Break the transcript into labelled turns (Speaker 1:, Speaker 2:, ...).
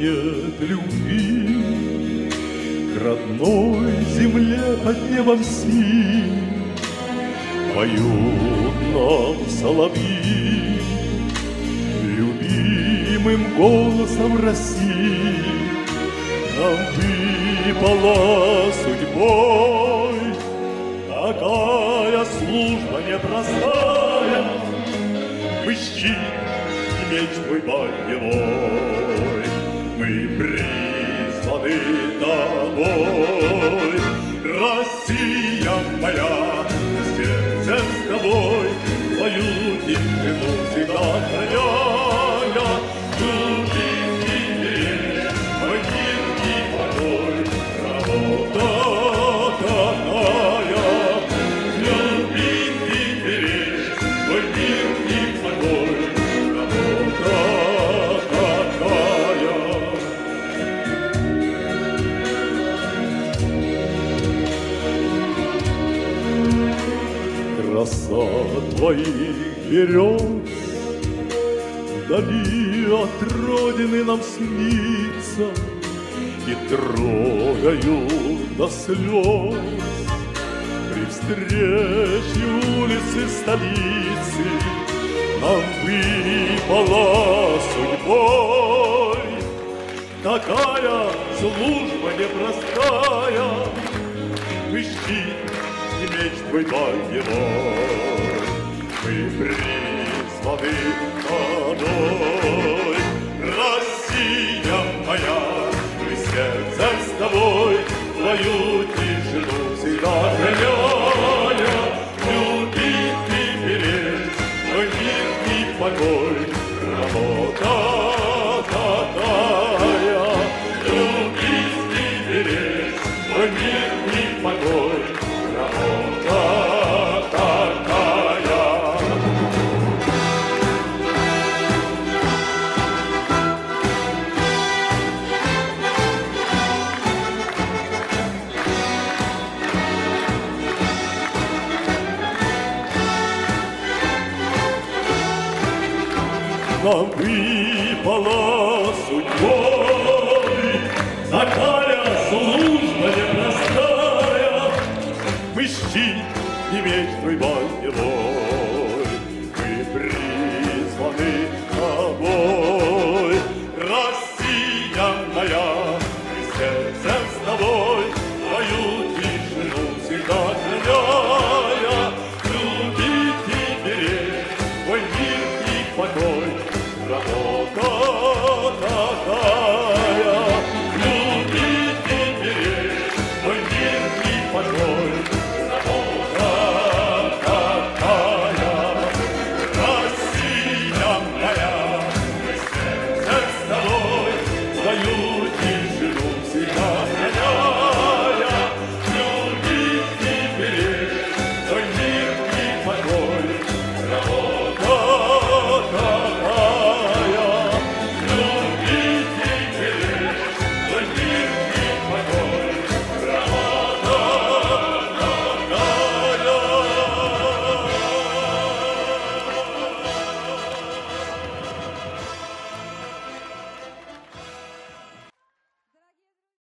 Speaker 1: нет любви к родной земле под небом синим. Поют нам соловьи любимым голосом России. Нам выпала судьбой такая служба непростая. Мы щит и меч твой боевой, мы призваны тобой. Россия моя, сердце с тобой, твою тишину всегда храня. Любить и беречь мой мир и покой, работа такая. Любить и беречь мой мир и покой, работа такая. Краса твоих берез вдали от родины нам снится и трогают до слез. При встрече улицы столицы нам выпала судьбой такая служба непростая. Мы щит и меч твой боевой, мы призваны тобой. Россия моя, мы сердцем с тобой, твою тишину всегда храня. Любить и беречь мой мир и покой, работа такая. Любить и беречь мой мир и покой, работа такая. Нам выпала судьбой такая служба непростая. Мы щит и меч твой боевой,